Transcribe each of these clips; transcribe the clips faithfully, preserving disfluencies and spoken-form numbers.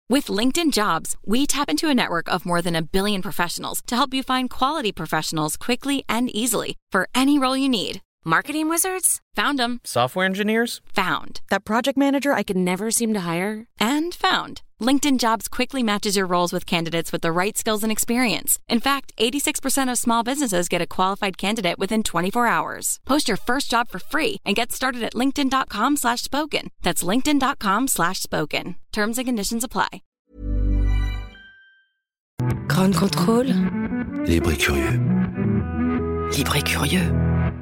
With LinkedIn Jobs, we tap into a network of more than a billion professionals to help you find quality professionals quickly and easily for any role you need. Marketing wizards? Found them. Software engineers? Found. That project manager I could never seem to hire? And found. LinkedIn Jobs quickly matches your roles with candidates with the right skills and experience. In fact, eighty-six percent of small businesses get a qualified candidate within twenty-four hours. Post your first job for free and get started at linkedin.com slash spoken. That's linkedin.com slash spoken. Terms and conditions apply. Grand contrôle. Libre et curieux. Libre et curieux.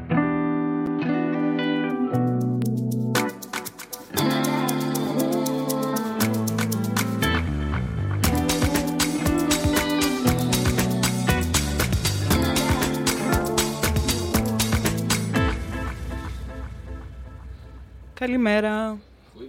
Kalimera.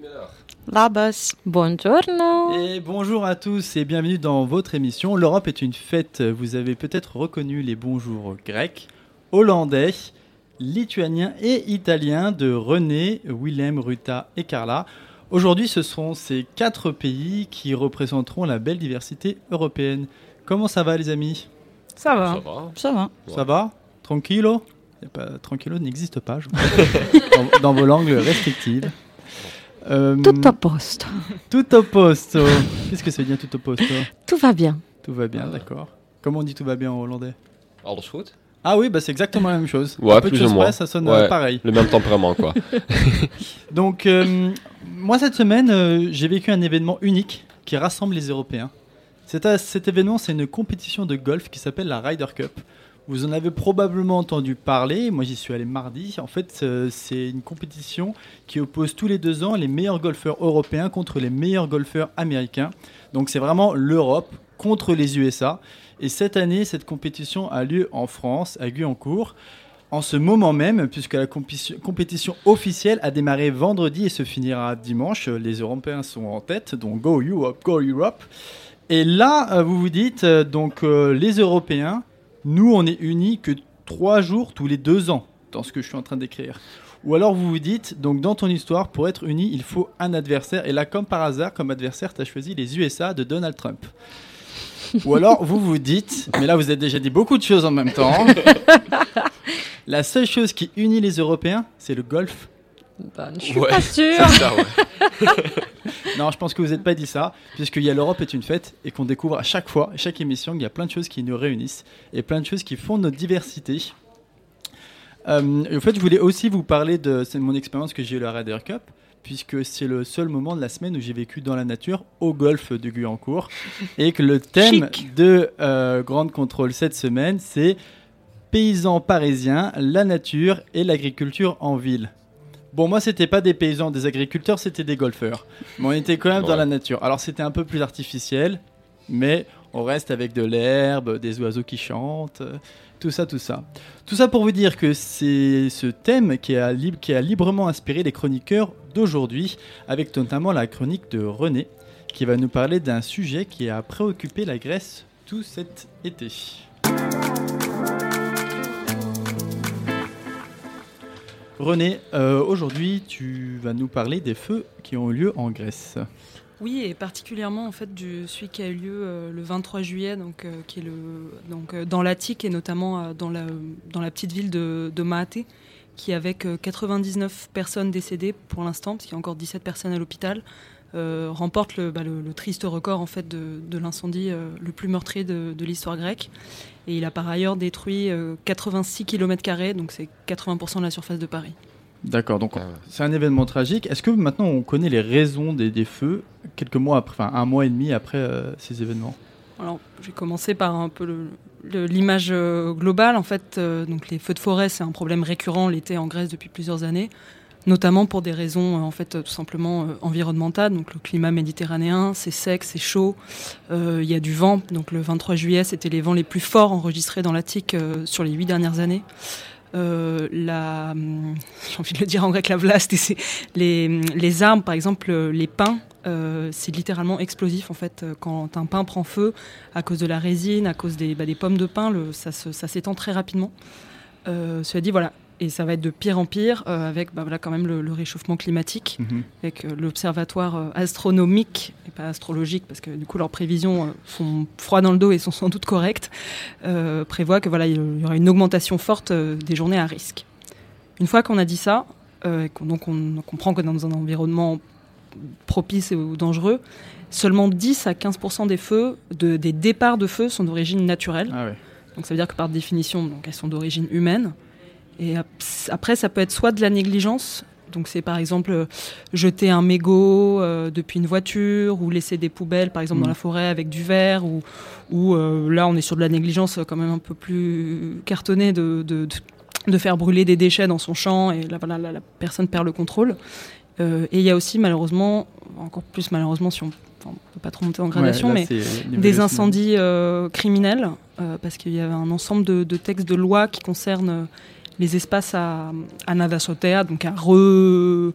Labas. Buongiorno. Et bonjour à tous et bienvenue dans votre émission L'Europe est une fête. Vous avez peut-être reconnu les bonjours grecs, hollandais, lituaniens et italiens de René, Willem, Ruta et Carla. Aujourd'hui, ce seront ces quatre pays qui représenteront la belle diversité européenne. Comment ça va les amis ? Ça va. Ça va. Ça va. Ouais. Ça va ? Tranquillo ? Pas, tranquillo n'existe pas, je dans, dans vos langues restrictives. Euh, Tout au poste. Tout au posto. Qu'est-ce que ça veut dire tout au posto ? Tout va bien. Tout va bien, d'accord. Comment on dit tout va bien en hollandais ? Alles goed. Ah oui, bah c'est exactement la même chose. Ouais, Un peu de plus ou choses moins. près, ça sonne Ouais, euh, pareil. Le même tempérament, quoi. Donc, euh, moi cette semaine, euh, j'ai vécu un événement unique qui rassemble les Européens. Cet, euh, cet événement, c'est une compétition de golf qui s'appelle la Ryder Cup. Vous en avez probablement entendu parler, moi j'y suis allé mardi. En fait, euh, c'est une compétition qui oppose tous les deux ans les meilleurs golfeurs européens contre les meilleurs golfeurs américains. Donc c'est vraiment l'Europe contre les U S A. Et cette année, cette compétition a lieu en France, à Guyancourt, en ce moment même, puisque la compétition, compétition officielle a démarré vendredi et se finira dimanche. Les Européens sont en tête, donc Go Europe, Go Europe. Et là, euh, vous vous dites, euh, donc euh, les Européens, nous, on est unis que trois jours tous les deux ans, dans ce que je suis en train d'écrire. Ou alors vous vous dites, donc dans ton histoire, pour être unis, il faut un adversaire. Et là, comme par hasard, comme adversaire, tu as choisi les U S A de Donald Trump. Ou alors vous vous dites, mais là vous avez déjà dit beaucoup de choses en même temps. La seule chose qui unit les Européens, c'est le golf. Ben, je suis Ouais, pas sûre. c'est ça, ouais. Non, je pense que vous n'êtes pas dit ça, puisqu'il y a l'Europe est une fête et qu'on découvre à chaque fois, à chaque émission, qu'il y a plein de choses qui nous réunissent et plein de choses qui font notre diversité. Euh, et en fait, je voulais aussi vous parler de, c'est mon expérience que j'ai eu à la Ryder Cup, puisque c'est le seul moment de la semaine où j'ai vécu dans la nature au golfe de Guyancourt et que le thème Chic. de euh, Grande Contrôle cette semaine, c'est paysans parisiens, la nature et l'agriculture en ville. Bon, moi, c'était pas des paysans, des agriculteurs, c'était des golfeurs. Mais on était quand même Ouais. dans la nature. Alors, c'était un peu plus artificiel, mais on reste avec de l'herbe, des oiseaux qui chantent, euh, tout ça, tout ça. Tout ça pour vous dire que c'est ce thème qui a, lib- qui a librement inspiré les chroniqueurs d'aujourd'hui, avec notamment la chronique de René, qui va nous parler d'un sujet qui a préoccupé la Grèce tout cet été. René, euh, aujourd'hui, tu vas nous parler des feux qui ont eu lieu en Grèce. Oui, et particulièrement en fait du celui qui a eu lieu euh, le vingt-trois juillet, donc euh, qui est le donc euh, dans l'Attique et notamment euh, dans la dans la petite ville de, de Mahaté, qui avec euh, quatre-vingt-dix-neuf personnes décédées pour l'instant, parce qu'il y a encore dix-sept personnes à l'hôpital, euh, remporte le, bah, le, le triste record en fait de, de l'incendie euh, le plus meurtrier de, de l'histoire grecque. Et il a par ailleurs détruit euh, quatre-vingt-six kilomètres carrés, donc c'est quatre-vingts pour cent de la surface de Paris. D'accord, donc Ah ouais. c'est un événement tragique. Est-ce que maintenant on connaît les raisons des, des feux, quelques mois après, enfin un mois et demi après euh, ces événements ? Alors, j'ai commencé par un peu le, le, l'image euh, globale. En fait, euh, donc les feux de forêt, c'est un problème récurrent l'été en Grèce depuis plusieurs années, notamment pour des raisons euh, en fait euh, tout simplement euh, environnementales. Donc le climat méditerranéen, c'est sec, c'est chaud, euh, il y a du vent. Donc le vingt-trois juillet, c'était les vents les plus forts enregistrés dans l'Attique euh, sur les huit dernières années. Euh, la, j'ai envie de le dire en grec, la vlaste, et c'est les, les arbres, par exemple, les pins, euh, c'est littéralement explosif en fait. Quand un pin prend feu, à cause de la résine, à cause des, bah, des pommes de pin, le, ça, se, ça s'étend très rapidement. Euh, cela dit, voilà, Et ça va être de pire en pire euh, avec bah, voilà, quand même le, le réchauffement climatique, mmh. avec euh, l'observatoire euh, astronomique et pas astrologique, parce que du coup leurs prévisions euh, sont froides dans le dos et sont sans doute correctes, euh, prévoit que voilà, il y aura une augmentation forte euh, des journées à risque. Une fois qu'on a dit ça, euh, et qu'on, donc on comprend que dans un environnement propice ou dangereux, seulement dix à quinze pour cent des feux, de, des départs de feux sont d'origine naturelle. Ah ouais. Donc ça veut dire que par définition, donc, elles sont d'origine humaine. Et après, ça peut être soit de la négligence, donc c'est par exemple euh, jeter un mégot euh, depuis une voiture ou laisser des poubelles par exemple mmh. dans la forêt avec du verre, ou, ou euh, là on est sur de la négligence quand même un peu plus cartonnée de, de, de, de faire brûler des déchets dans son champ, et là, voilà, la, la personne perd le contrôle. Euh, et il y a aussi malheureusement, encore plus malheureusement si on ne peut pas trop monter en gradation, ouais, là, mais des incendies euh, criminels, euh, parce qu'il y a un ensemble de, de textes de loi qui concernent euh, les espaces à, à nada sotea, donc à re,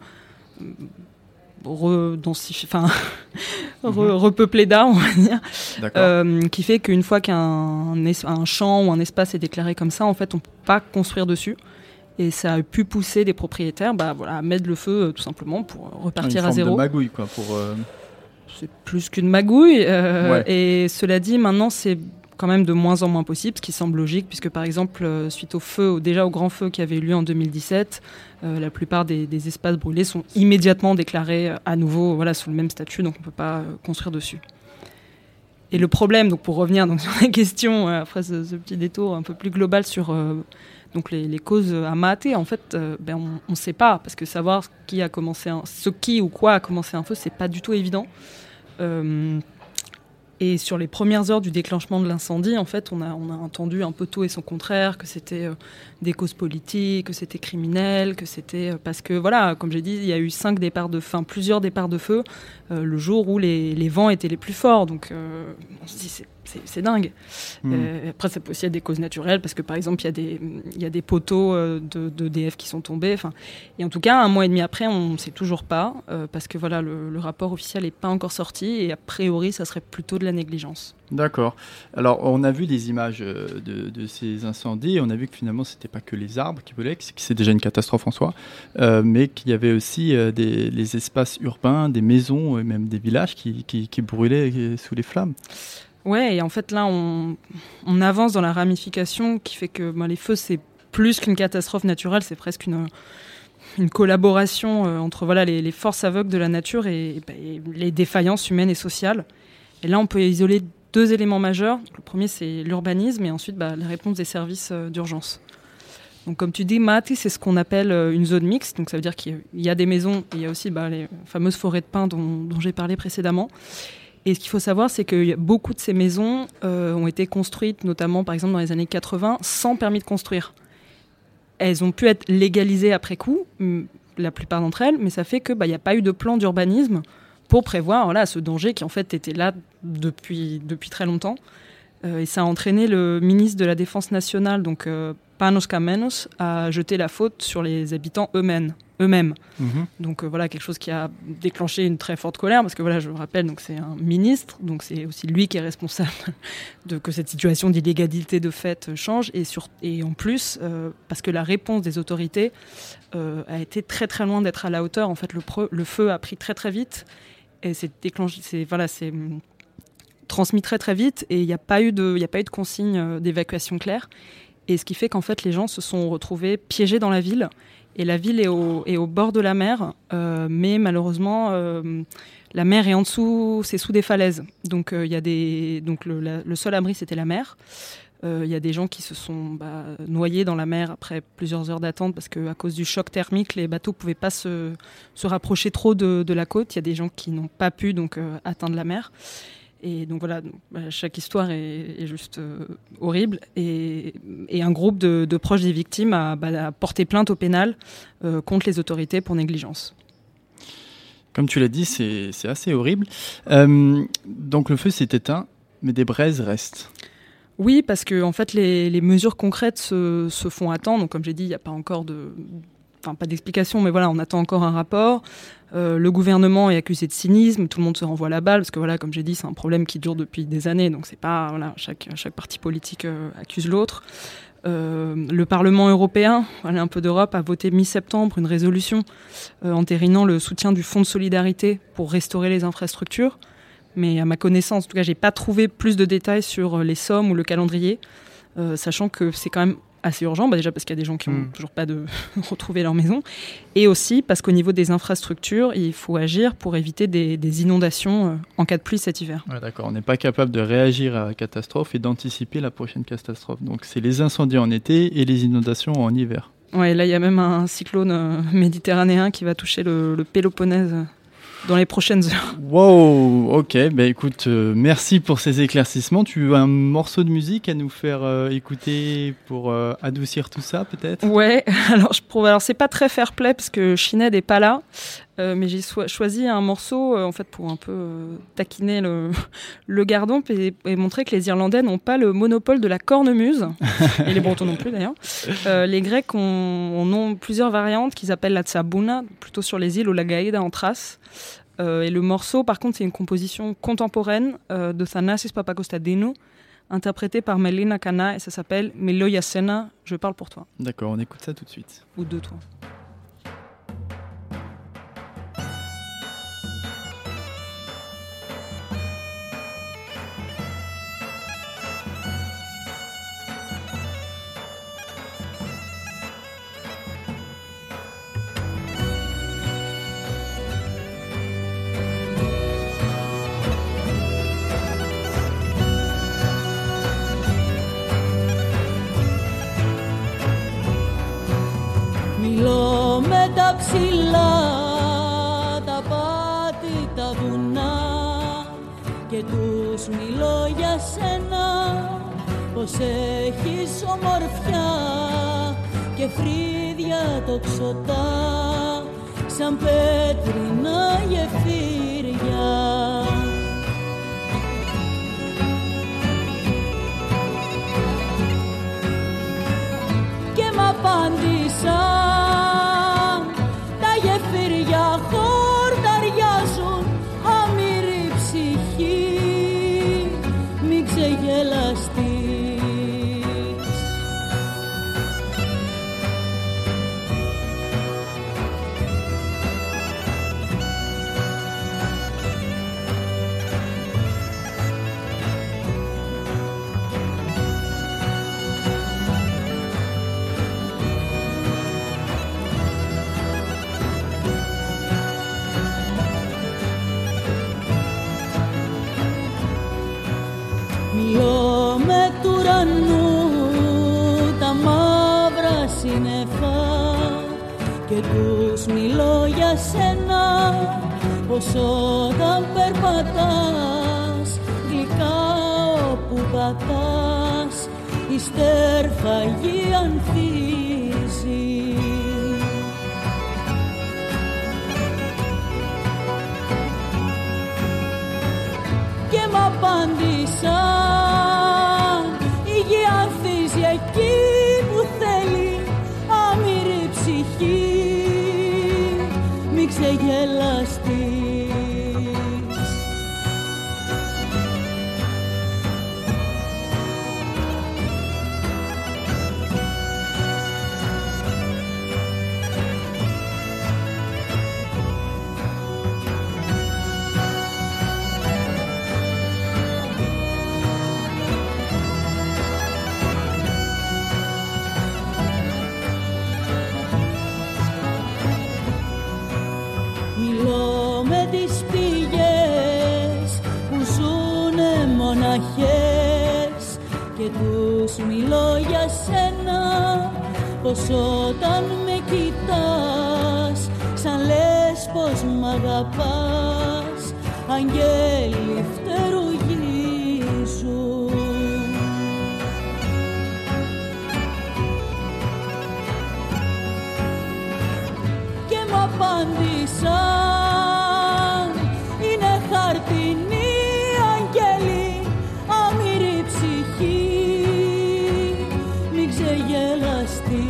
re, enfin, re, repeupler d'art, on va dire, euh, qui fait qu'une fois qu'un un champ ou un espace est déclaré comme ça, en fait, on ne peut pas construire dessus. Et ça a pu pousser des propriétaires bah, voilà, à mettre le feu, euh, tout simplement, pour repartir une à zéro. Une forme de magouille, quoi. Pour, euh... C'est plus qu'une magouille. Euh, ouais. Et cela dit, maintenant, c'est quand même de moins en moins possible, ce qui semble logique, puisque par exemple, euh, suite au feu, déjà au grand feu qui avait eu lieu en deux mille dix-sept, euh, la plupart des, des espaces brûlés sont immédiatement déclarés euh, à nouveau voilà, sous le même statut, donc on ne peut pas euh, construire dessus. Et le problème, donc pour revenir donc, sur la question, euh, après ce, ce petit détour un peu plus global sur euh, donc les, les causes à mater, en fait, euh, ben, on ne sait pas, parce que savoir qui a commencé un, ce qui ou quoi a commencé un feu, c'est pas du tout évident. Euh, Et sur les premières heures du déclenchement de l'incendie, en fait, on a, on a entendu un peu tout et son contraire, que c'était euh, des causes politiques, que c'était criminel, que c'était... Euh, parce que, voilà, comme j'ai dit, il y a eu cinq départs de feu, plusieurs départs de feu, euh, le jour où les, les vents étaient les plus forts. Donc, euh, on se dit, c'est, c'est, c'est dingue. Mmh. Euh, après, ça peut aussi être des causes naturelles, parce que, par exemple, il y a des, il y a des poteaux euh, de, de D F qui sont tombés. Et en tout cas, un mois et demi après, on ne sait toujours pas, euh, parce que, voilà, le, le rapport officiel n'est pas encore sorti, et a priori, ça serait plutôt de la négligence. D'accord. Alors, on a vu des images de, de ces incendies, et on a vu que finalement, c'était pas que les arbres qui brûlaient, que c'est déjà une catastrophe en soi, euh, mais qu'il y avait aussi euh, des, les espaces urbains, des maisons, et même des villages qui, qui, qui brûlaient sous les flammes. Ouais, et en fait, là, on, on avance dans la ramification qui fait que ben, les feux, c'est plus qu'une catastrophe naturelle, c'est presque une... une collaboration euh, entre voilà, les, les forces aveugles de la nature et, et, et les défaillances humaines et sociales. Et là, on peut isoler deux éléments majeurs. Le premier, c'est l'urbanisme, et ensuite, bah, les réponses des services euh, d'urgence. Donc, comme tu dis, Mati, c'est ce qu'on appelle euh, une zone mixte. Donc, ça veut dire qu'il y a des maisons, et il y a aussi bah, les fameuses forêts de pins dont, dont j'ai parlé précédemment. Et ce qu'il faut savoir, c'est que beaucoup de ces maisons euh, ont été construites, notamment, par exemple, dans les années quatre-vingts, sans permis de construire. Elles ont pu être légalisées après coup, la plupart d'entre elles, mais ça fait qu'il bah, n'y a pas eu de plan d'urbanisme pour prévoir voilà, ce danger qui en fait était là depuis, depuis très longtemps. Euh, et ça a entraîné le ministre de la Défense nationale, donc euh, Panos Kamenos, à jeter la faute sur les habitants eux-mêmes. eux-mêmes. Mmh. Donc euh, voilà, quelque chose qui a déclenché une très forte colère, parce que voilà, je vous rappelle, donc, c'est un ministre, donc c'est aussi lui qui est responsable de que cette situation d'illégalité de fait change, et, sur, et en plus, euh, parce que la réponse des autorités euh, a été très très loin d'être à la hauteur. En fait, le, pre, le feu a pris très très vite, et c'est déclenché, c'est, voilà, c'est transmis très très vite, et il n'y a pas eu de, il n'y a pas eu de consigne d'évacuation claire, et ce qui fait qu'en fait les gens se sont retrouvés piégés dans la ville, et la ville est au, est au bord de la mer, euh, mais malheureusement euh, la mer est en dessous, c'est sous des falaises, donc il euh, y a des, donc le, la, le seul abri c'était la mer. Il euh, y a des gens qui se sont bah, noyés dans la mer après plusieurs heures d'attente, parce qu'à cause du choc thermique, les bateaux ne pouvaient pas se, se rapprocher trop de, de la côte. Il y a des gens qui n'ont pas pu donc, euh, atteindre la mer. Et donc voilà, donc, bah, chaque histoire est, est juste euh, horrible. Et, et un groupe de, de proches des victimes a, bah, a porté plainte au pénal euh, contre les autorités pour négligence. Comme tu l'as dit, c'est, c'est assez horrible. Euh, donc le feu s'est éteint, mais des braises restent. Oui, parce que en fait, les, les mesures concrètes se, se font attendre. Donc, comme j'ai dit, il n'y a pas encore de, enfin pas d'explication, mais voilà, on attend encore un rapport. Euh, le gouvernement est accusé de cynisme, tout le monde se renvoie la balle, parce que voilà, comme j'ai dit, c'est un problème qui dure depuis des années. Donc, c'est pas voilà, chaque chaque parti politique euh, accuse l'autre. Euh, le Parlement européen, allez, un peu d'Europe, a voté mi-septembre une résolution euh, entérinant le soutien du Fonds de solidarité pour restaurer les infrastructures. Mais à ma connaissance, en tout cas, j'ai pas trouvé plus de détails sur les sommes ou le calendrier, euh, sachant que c'est quand même assez urgent, bah déjà parce qu'il y a des gens qui n'ont mmh. toujours pas de retrouvé leur maison, et aussi parce qu'au niveau des infrastructures, il faut agir pour éviter des, des inondations euh, en cas de pluie cet hiver. Ouais, d'accord, on n'est pas capable de réagir à la catastrophe et d'anticiper la prochaine catastrophe. Donc c'est les incendies en été et les inondations en hiver. Ouais, là il y a même un cyclone euh, méditerranéen qui va toucher le, le Péloponnèse euh, dans les prochaines heures. Wow, ok, bah écoute, euh, merci pour ces éclaircissements. Tu as un morceau de musique à nous faire euh, écouter pour euh, adoucir tout ça, peut-être ? Ouais, alors, je prouve, alors c'est pas très fair-play parce que Sinead n'est pas là, euh, mais j'ai so- choisi un morceau euh, en fait, pour un peu euh, taquiner le, le gardon et, et montrer que les Irlandais n'ont pas le monopole de la cornemuse, et les Bretons non plus d'ailleurs. Euh, les Grecs ont, en ont plusieurs variantes qu'ils appellent la tsabouna, plutôt sur les îles ou la gaïda en Thrace. Euh, et le morceau, par contre, c'est une composition contemporaine euh, de Thanasis Papakostadínou, interprétée par Melina Kana, et ça s'appelle Meloia Sena, je parle pour toi. D'accord, on écoute ça tout de suite. Ou de toi. Μιλώ με τα ψηλά, τα πάτη, τα βουνά και τους μιλώ για σένα, πως έχεις ομορφιά και φρύδια τοξωτά σαν πέτρινα γεφύρια. Και μ' απάντησα χορταριάζουν αμύρη ψυχή, μην ξεγελαστείς. Μιλώ με του ουρανού τα μαύρα σύννεφα και τους μιλώ για σένα, πως όταν περπατάς γλυκά όπου πατάς η στέρφαγη ανθίζει. Και μ' απάντησα εκεί που θέλει αμύρη ψυχή, μη ξεγελαστείς. Και τους μιλώ για σένα, πως όταν με κοιτάς σαν λες πως μ' αγαπάς, αγγέλοι φτερουγίζουν. Και μ' απάντησαν είναι χαρτινή αγγέλοι, αμύρη ψυχή, μην ξεγελαστείς.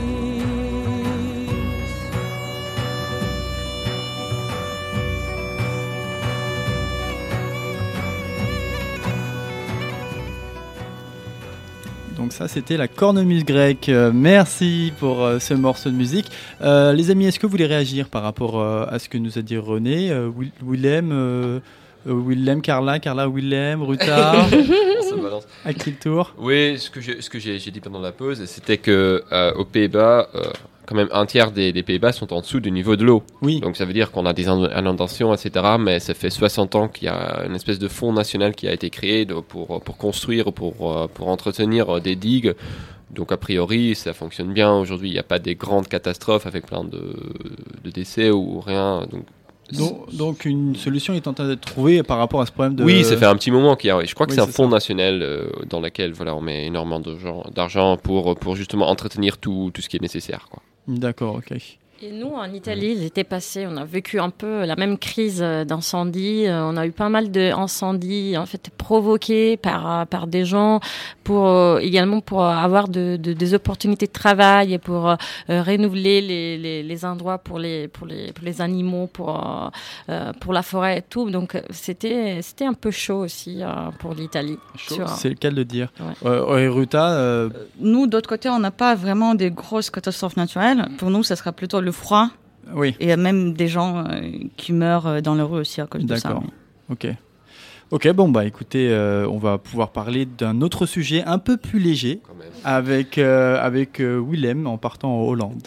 Donc ça, c'était la cornemuse grecque. Euh, merci pour euh, ce morceau de musique. Euh, les amis, est-ce que vous voulez réagir par rapport euh, à ce que nous a dit René, euh, Will- Willem, euh, euh, Willem, Carla, Carla, Willem, Ruta, On se balance. à qui le tour? Oui, ce que j'ai, ce que j'ai, j'ai dit pendant la pause, c'était que euh, aux Pays-Bas, euh, quand même un tiers des, des Pays-Bas sont en dessous du niveau de l'eau. Oui. Donc ça veut dire qu'on a des inondations, et cetera. Mais ça fait soixante ans qu'il y a une espèce de fonds national qui a été créé de, pour, pour construire, pour, pour entretenir des digues. Donc a priori, ça fonctionne bien. Aujourd'hui, il n'y a pas des grandes catastrophes avec plein de, de décès ou rien. Donc, Donc, donc une solution est en train d'être trouvée par rapport à ce problème de... Oui, ça fait un petit moment qu'il y a. Je crois que Oui, c'est un c'est fonds ça. national euh, dans lequel voilà, on met énormément d'argent, d'argent pour, pour justement entretenir tout, tout ce qui est nécessaire, quoi. D'accord, ok. Et nous, en Italie, l'été passé, on a vécu un peu la même crise euh, d'incendie. Euh, On a eu pas mal d'incendies en fait provoqués par euh, par des gens pour euh, également pour avoir de, de, des opportunités de travail et pour euh, euh, renouveler les, les, les endroits pour les pour les pour les animaux, pour euh, euh, pour la forêt et tout. Donc euh, c'était c'était un peu chaud aussi euh, pour l'Italie. Sur- C'est le cas de le dire. Ouais. Euh, ouais, Ruta, euh, Nous, d'autre côté, on n'a pas vraiment des grosses catastrophes naturelles. Pour nous, ça sera plutôt le froid. oui, Et il y a même des gens euh, qui meurent euh, dans la rue aussi à cause de ça. d'accord. mais- Ok. Ok, bon, bah écoutez, euh, on va pouvoir parler d'un autre sujet un peu plus léger Quand même. avec, euh, avec euh, Willem en partant en Hollande.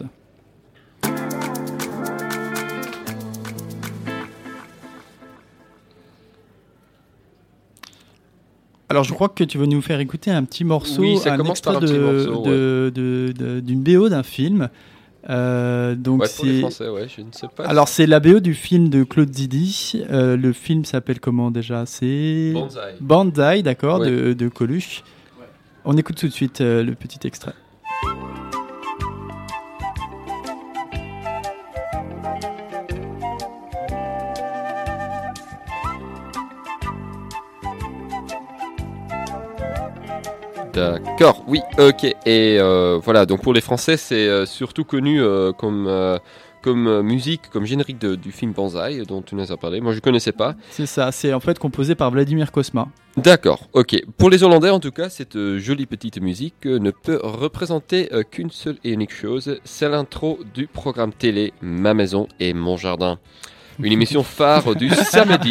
Alors, je crois que tu veux nous faire écouter un petit morceau, Oui, ça un commence extrait par un petit de, morceau, de- de- de- d'une B O d'un film. Euh, donc Ouais, pour les c'est Français, ouais, je ne sais pas. alors c'est la B O du film de Claude Zidi. Euh, le film s'appelle comment déjà? C'est Banzai. Banzai, d'accord, Ouais. de, de Coluche. On écoute tout de suite euh, le petit extrait. D'accord, oui, ok. Et euh, voilà, donc pour les Français, c'est euh, surtout connu euh, comme, euh, comme euh, musique, comme générique de- du film Banzai, dont tu nous as parlé. Moi, je ne connaissais pas. C'est ça, c'est en fait composé par Vladimir Cosma. D'accord, ok. Pour les Hollandais, en tout cas, cette euh, jolie petite musique euh, ne peut représenter euh, qu'une seule et unique chose, c'est l'intro du programme télé Ma Maison et Mon Jardin. Une émission phare du samedi.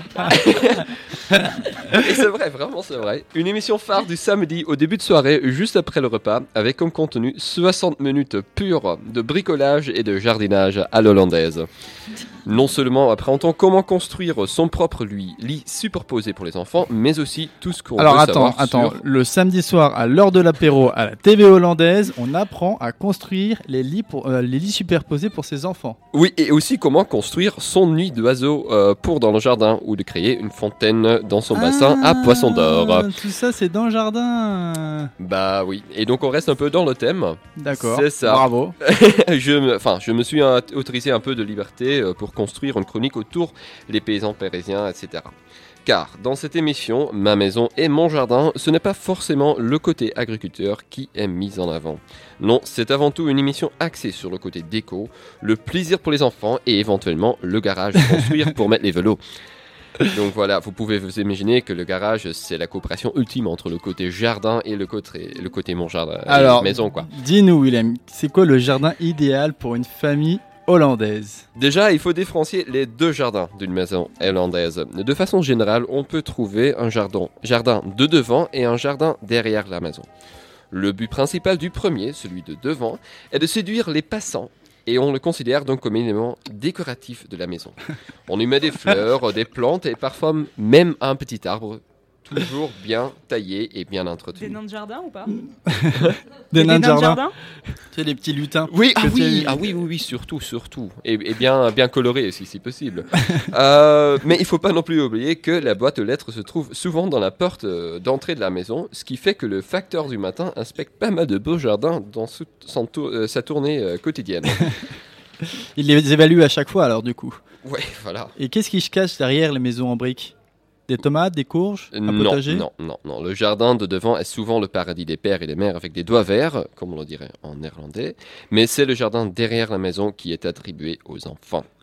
Et c'est vrai, vraiment c'est vrai. Une émission phare du samedi au début de soirée, juste après le repas, avec comme contenu soixante minutes pures de bricolage et de jardinage à l'hollandaise. Non seulement apprend-on comment construire son propre lit, lit superposé pour les enfants, mais aussi tout ce qu'on Alors veut attends, savoir attends, sur... le samedi soir à l'heure de l'apéro à la T V hollandaise, on apprend à construire les lits, pour, euh, les lits superposés pour ses enfants. Oui, et aussi comment construire son nid d'oiseau euh, pour dans le jardin, ou de créer une fontaine dans son bassin à poissons d'or. Ah, tout ça c'est dans le jardin. Bah oui, et donc on reste un peu dans le thème. D'accord. C'est ça. Bravo. je, me, enfin, je me suis euh, autorisé un peu de liberté euh, pour construire une chronique autour des paysans parisiens, et cetera. Car dans cette émission, Ma Maison et Mon Jardin, ce n'est pas forcément le côté agriculteur qui est mis en avant. Non, c'est avant tout une émission axée sur le côté déco, le plaisir pour les enfants et éventuellement le garage à construire pour mettre les vélos. Donc voilà, vous pouvez vous imaginer que le garage, c'est la coopération ultime entre le côté jardin et le côté, le côté Mon Jardin, euh, Alors, maison, quoi. dis-nous Willem, c'est quoi le jardin idéal pour une famille hollandaise? Déjà, il faut différencier les deux jardins d'une maison hollandaise. De façon générale, on peut trouver un jardin, jardin de devant et un jardin derrière la maison. Le but principal du premier, celui de devant, est de séduire les passants et on le considère donc comme élément décoratif de la maison. On y met des fleurs, des plantes et parfois même un petit arbre, toujours bien taillé et bien Des entretenu. nains de jardin ou pas? Des nains de jardin. jardin Tu sais, les petits lutins. Oui, ah Que oui, tu- ah oui, oui, oui, surtout, surtout. Et, et bien, bien coloré aussi, si possible. Euh, mais il faut pas non plus oublier que la boîte aux lettres se trouve souvent dans la porte euh, d'entrée de la maison, ce qui fait que le facteur du matin inspecte pas mal de beaux jardins dans sou- son tour- euh, sa tournée euh, quotidienne. Il les évalue à chaque fois alors du coup. Ouais, voilà. Et qu'est-ce qui se cache derrière les maisons en briques? Des tomates, des courges, un Non, potager? non, non, non. Le jardin de devant est souvent le paradis des pères et des mères avec des doigts verts, comme on le dirait en néerlandais. Mais c'est le jardin derrière la maison qui est attribué aux enfants.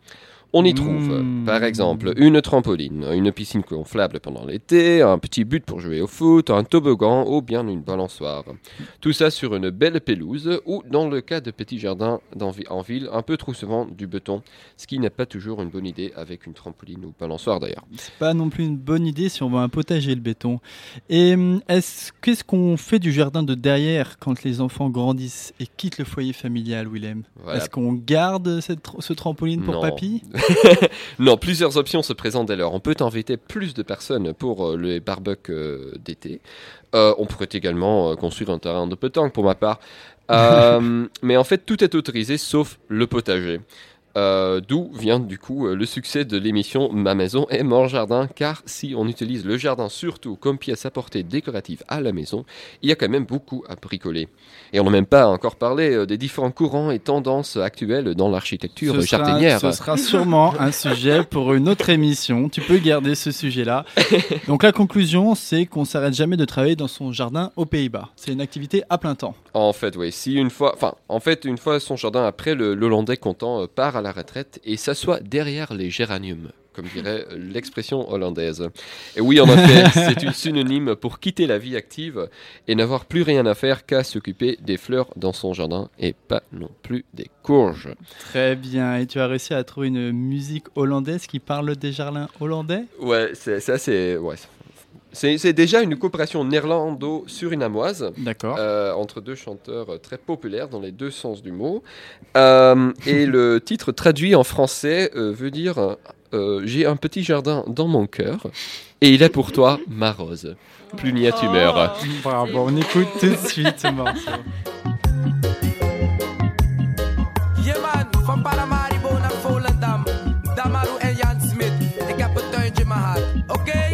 On y trouve, Mmh. par exemple, une trampoline, une piscine gonflable pendant l'été, un petit but pour jouer au foot, un toboggan ou bien une balançoire. Tout ça sur une belle pelouse ou, dans le cas de petits jardins d'envi- en ville, un peu trop souvent du béton, ce qui n'est pas toujours une bonne idée avec une trampoline ou balançoire d'ailleurs. C'est pas non plus une bonne idée si on veut un potager le béton. Et hum, est-ce, qu'est-ce qu'on fait du jardin de derrière quand les enfants grandissent et quittent le foyer familial, Willem ? Voilà. Est-ce qu'on garde cette, tr- ce trampoline pour Non. papy ? Non, plusieurs options se présentent dès lors. On peut inviter plus de personnes pour euh, les barbecues euh, d'été. Euh, on pourrait également euh, construire un terrain de pétanque pour ma part. Euh, mais en fait, tout est autorisé sauf le potager. Euh, d'où vient du coup euh, le succès de l'émission Ma maison est mon jardin, car si on utilise le jardin surtout comme pièce à portée décorative à la maison, il y a quand même beaucoup à bricoler. Et on n'a même pas encore parlé euh, des différents courants et tendances actuelles dans l'architecture Ce sera- jardinière. Ce sera sûrement un sujet pour une autre émission. Tu peux garder ce sujet-là. Donc la conclusion, c'est qu'on s'arrête jamais de travailler dans son jardin aux Pays-Bas. C'est une activité à plein temps. En fait, oui. Si une fois, enfin, en fait, une fois son jardin après, le, le Hollandais content euh, part à la retraite et s'assoit derrière les géraniums, comme dirait euh, l'expression hollandaise. Et oui, en effet, c'est une synonyme pour quitter la vie active et n'avoir plus rien à faire qu'à s'occuper des fleurs dans son jardin et pas non plus des courges. Très bien. Et tu as réussi à trouver une musique hollandaise qui parle des jardins hollandais ? Ouais, c'est, ça c'est, ouais. C'est, c'est déjà une coopération néerlando-surinamoise. D'accord. Euh, entre deux chanteurs euh, très populaires dans les deux sens du mot. Euh, et le titre traduit en français euh, veut dire euh, j'ai un petit jardin dans mon cœur et il est pour toi ma rose. Plus n'y a-tu meurs. Bravo, on écoute tout de suite ce morceau. Yeah man, van Paramaribo naar Volendam. Damaru en Jan Smit. Ik heb een tuintje in mijn hart, oké? Okay?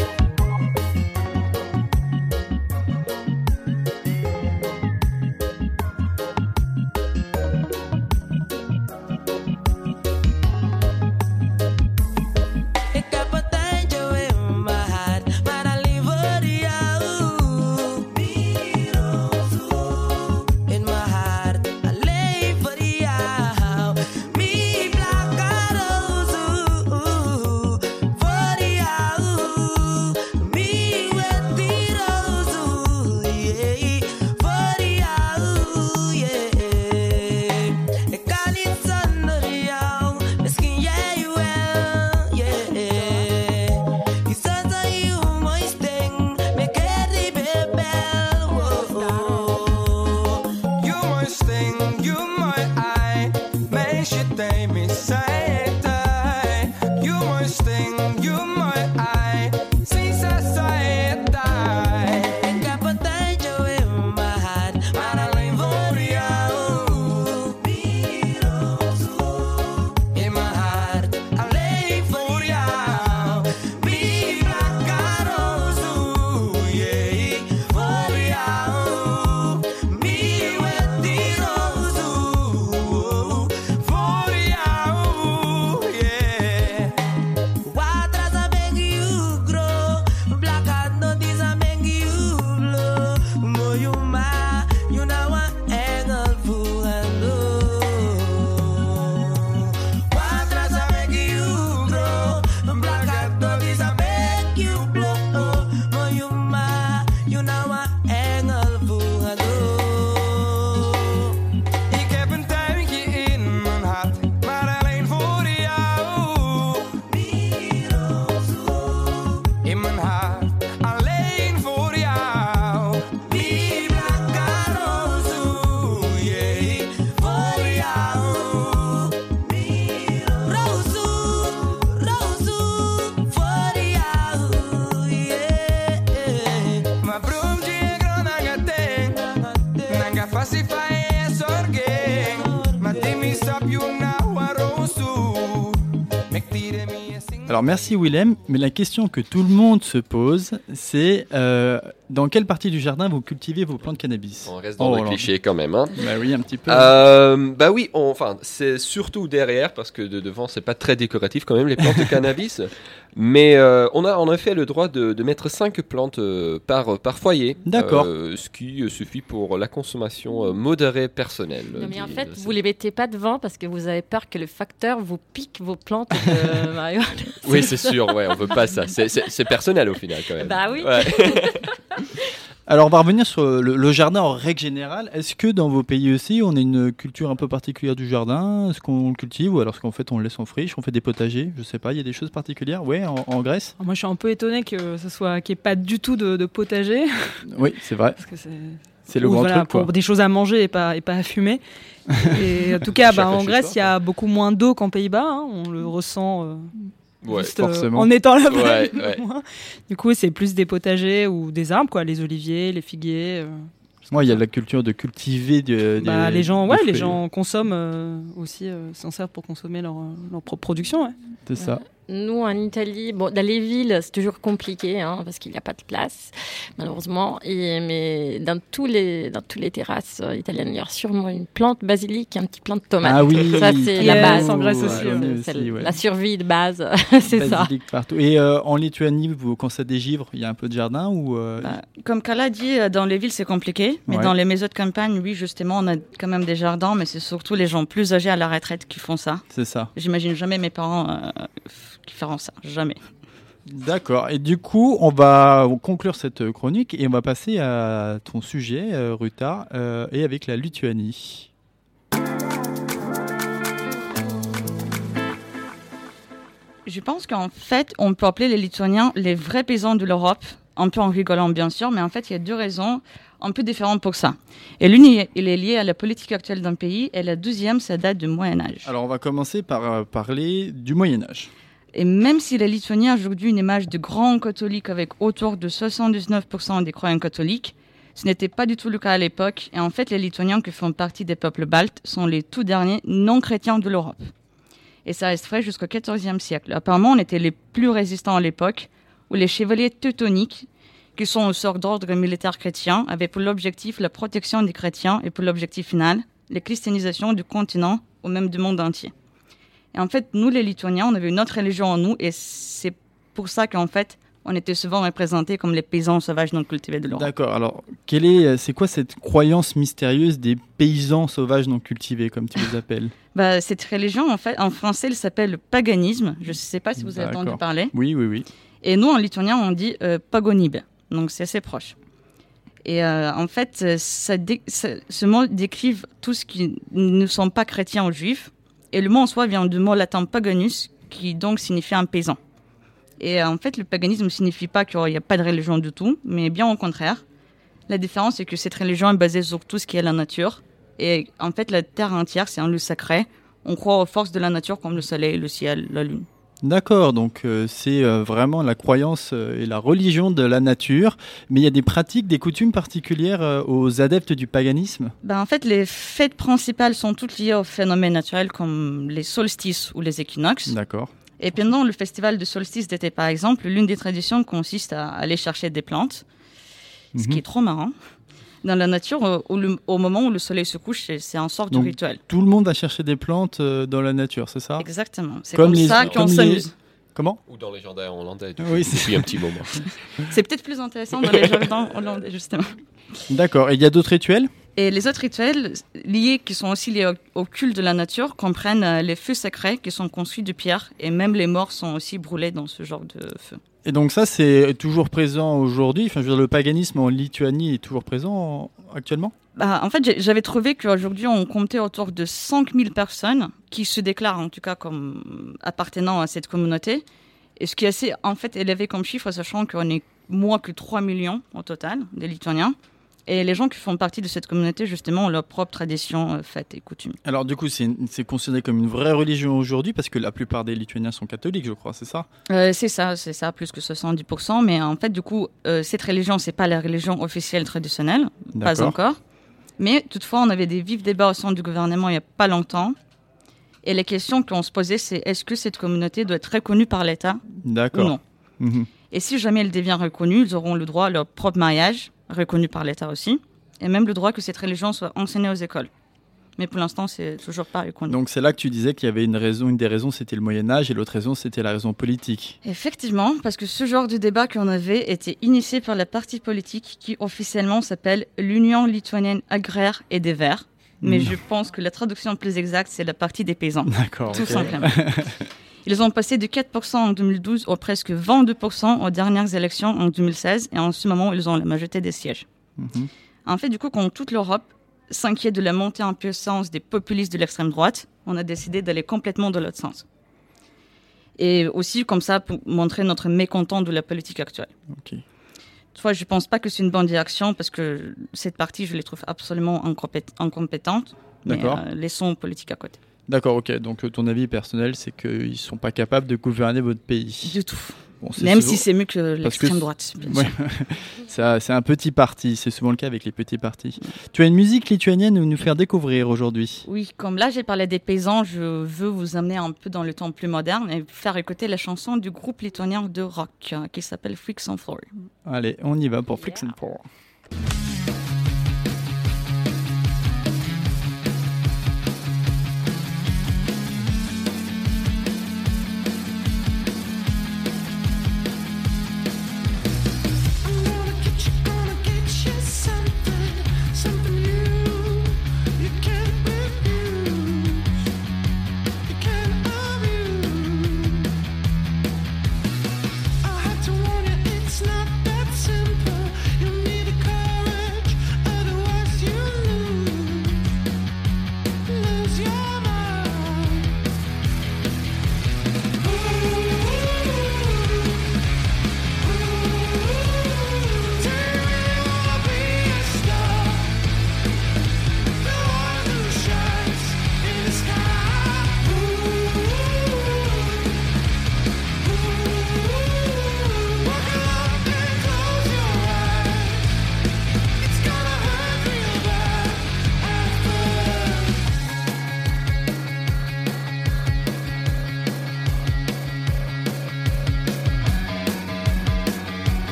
Alors merci Willem, mais la question que tout le monde se pose, c'est euh, Dans quelle partie du jardin vous cultivez vos plantes de cannabis? On reste dans Oh, le alors- cliché quand même. Hein. Bah oui, un petit peu. Euh, bah oui, on- enfin, c'est surtout derrière parce que de devant c'est pas très décoratif quand même les plantes de cannabis. Mais euh, on a en effet le droit de, de mettre cinq plantes euh, par, par foyer. D'accord. Euh, ce qui euh, suffit pour la consommation euh, modérée personnelle. Non, mais en Des- fait, c'est- vous les mettez pas devant parce que vous avez peur que le facteur vous pique vos plantes de marijuana. Oui, c'est sûr, ouais, on veut pas ça. C'est, c'est- c'est personnel au final quand même. Bah oui. Ouais. Alors, on va revenir sur le, le jardin en règle générale. Est-ce que dans vos pays aussi, on a une culture un peu particulière du jardin? Est-ce qu'on le cultive ou alors est-ce qu'en fait on le laisse en friche, on fait des potagers? Je sais pas, il y a des choses particulières? Ouais, en, en Grèce? Alors moi, je suis un peu étonnée que ce soit qu'il n'y ait pas du tout de, de potager. Oui, c'est vrai. Parce que c'est C'est le ou grand voilà, truc, quoi. pour des choses à manger et pas, et pas à fumer. Et en tout cas, bah, Chacun en chez Grèce, soi, il y a beaucoup moins d'eau qu'en Pays-Bas. Hein. On le ressent euh, Ouais, juste, euh, forcément. en étant là-bas. Ouais, ouais. Du coup, c'est plus des potagers ou des arbres, quoi, les oliviers, les figuiers. euh, Moi, il y a la culture de cultiver des. bah, des- les gens, des ouais, les fruits. gens consomment euh, aussi, euh, s'en servent pour consommer leur, euh, leur propre production. Ouais. C'est ça. Nous, en Italie, bon, dans les villes, c'est toujours compliqué hein, parce qu'il n'y a pas de place, malheureusement. Et, mais dans, tous les, dans tous les terrasses euh, italiennes, il y a sûrement une plante basilic, un petit plant de tomate. Ah oui, Ça, c'est Yes, la base. en Grèce aussi, C'est- ouais. c'est Aussi, ouais. la survie de base, c'est ça. Basilic partout. Et euh, en Lituanie, vous, quand ça dégivre, il y a un peu de jardin ou euh, Bah, comme Carla dit, euh, dans les villes, c'est compliqué. Mais Ouais. dans les maisons de campagne, oui, justement, on a quand même des jardins. Mais c'est surtout les gens plus âgés à la retraite qui font ça. c'est ça? J'imagine jamais mes parents euh, qui feront ça. Jamais. D'accord. Et du coup, on va conclure cette chronique et on va passer à ton sujet, euh, Ruta, euh, et avec la Lituanie. Je pense qu'en fait, on peut appeler les Lituaniens les vrais paysans de l'Europe, un peu en rigolant bien sûr, mais en fait, il y a deux raisons un peu différentes pour ça. Et l'une, elle est liée à la politique actuelle d'un pays, et la deuxième, ça date du Moyen-Âge. Alors, on va commencer par euh, parler du Moyen-Âge. Et même si les Lituaniens ont aujourd'hui une image de grands catholiques avec autour de soixante-dix-neuf pour cent des croyants catholiques, ce n'était pas du tout le cas à l'époque. Et en fait, les Lituaniens qui font partie des peuples baltes sont les tout derniers non-chrétiens de l'Europe. Et ça reste vrai jusqu'au quatorzième siècle. Apparemment, on était les plus résistants à l'époque, où les chevaliers teutoniques, qui sont une sorte d'ordre militaire chrétien, avaient pour l'objectif la protection des chrétiens et pour l'objectif final, la christianisation du continent ou même du monde entier. Et en fait, nous, les Lituaniens, on avait une autre religion en nous, et c'est pour ça qu'en fait, on était souvent représentés comme les paysans sauvages non cultivés de l'Europe. D'accord. Alors, quelle est, c'est quoi cette croyance mystérieuse des paysans sauvages non cultivés, comme tu les appelles? Bah, cette religion, en fait, en français, elle s'appelle le paganisme. Je ne sais pas si vous avez D'accord. entendu parler. Oui, oui, oui. Et nous, en lituanien, on dit euh, pagonib. Donc, c'est assez proche. Et euh, en fait, euh, ça dé- ça- ce mot décrive tout ce qui ne sont pas chrétiens ou juifs. Et le mot en soi vient du mot latin paganus, qui donc signifie un paysan. Et euh, en fait, le paganisme ne signifie pas qu'il n'y a pas de religion du tout, mais bien au contraire. La différence, c'est que cette religion est basée sur tout ce qui est la nature. Et en fait, la terre entière, c'est un lieu sacré. On croit aux forces de la nature comme le soleil, le ciel, la lune. D'accord, donc euh, c'est euh, vraiment la croyance euh, et la religion de la nature, mais il y a des pratiques, des coutumes particulières euh, aux adeptes du paganisme? Ben, en fait, les fêtes principales sont toutes liées aux phénomènes naturels comme les solstices ou les équinoxes. D'accord. Et pendant le festival de solstice d'été, par exemple, l'une des traditions consiste à aller chercher des plantes, ce Mhm. qui est trop marrant. Dans la nature, euh, au, le- au moment où le soleil se couche, c'est, c'est un sort Donc, de rituel. Tout le monde va chercher des plantes euh, dans la nature, c'est ça? Exactement. C'est Comme comme, les- ça qu'on comme les- s'amuse. Comment? Ou dans les jardins hollandais Oui, c'est- depuis un petit moment. C'est peut-être plus intéressant dans les jardins hollandais, justement. D'accord, et il y a d'autres rituels? Et les autres rituels liés, qui sont aussi liés au, au culte de la nature, comprennent euh, les feux sacrés qui sont construits de pierre, et même les morts sont aussi brûlés dans ce genre de feu. Et donc ça, c'est toujours présent aujourd'hui? Enfin, je veux dire, le paganisme en Lituanie est toujours présent en- actuellement? Bah, en fait, j'ai- j'avais trouvé qu'aujourd'hui, on comptait autour de cinq mille personnes qui se déclarent en tout cas comme appartenant à cette communauté. Et ce qui est assez en fait élevé comme chiffre, sachant qu'on est moins que trois millions au total des Lituaniens. Et les gens qui font partie de cette communauté, justement, ont leurs propres traditions, euh, fêtes et coutumes. Alors du coup, c'est une- c'est considéré comme une vraie religion aujourd'hui parce que la plupart des Lituaniens sont catholiques, je crois, c'est ça? Euh, c'est ça, c'est ça, plus que soixante-dix pour cent. Mais en fait, du coup, euh, cette religion, c'est pas la religion officielle traditionnelle, pas D'accord. encore. Mais toutefois, on avait des vifs débats au sein du gouvernement il n'y a pas longtemps. Et les questions qu'on se posait, c'est est-ce que cette communauté doit être reconnue par l'État ou D'accord. non? Mhm. Et si jamais elle devient reconnue, ils auront le droit à leur propre mariage, reconnu par l'État aussi, et même le droit que cette religion soit enseignée aux écoles. Mais pour l'instant, c'est toujours pas reconnu. Donc c'est là que tu disais qu'il y avait une raison, une des raisons c'était le Moyen-Âge et l'autre raison c'était la raison politique. Effectivement, parce que ce genre de débat qu'on avait était initié par la partie politique qui officiellement s'appelle l'Union lituanienne agraire et des Verts. Mais mmh. je pense que la traduction plus exacte, c'est la partie des paysans. D'accord. Tout okay. simplement. Ils ont passé de quatre pour cent en deux mille douze au presque vingt-deux pour cent aux dernières élections en deux mille seize. Et en ce moment, ils ont la majorité des sièges. Mmh. En fait, du coup, quand toute l'Europe s'inquiète de la montée en puissance des populistes de l'extrême droite, on a décidé d'aller complètement de l'autre sens. Et aussi, comme ça, pour montrer notre mécontent de la politique actuelle. Okay. Toutefois, je ne pense pas que c'est une bonne direction parce que cette partie, je les trouve absolument incompét- incompétentes. D'accord. Mais euh, laissons politique à côté. D'accord, ok. Donc euh, ton avis personnel, c'est qu'ils ne sont pas capables de gouverner votre pays. Du tout. Bon, Même souvent... si c'est mieux que l'extrême que... droite, bien ouais. sûr. c'est, un, c'est un petit parti, c'est souvent le cas avec les petits partis. Tu as une musique lituanienne à nous faire découvrir aujourd'hui. Oui, comme là j'ai parlé des paysans, je veux vous amener un peu dans le temps plus moderne et faire écouter la chanson du groupe lituanien de rock euh, qui s'appelle Freaks on Floor. Allez, on y va pour Freaks on Floor.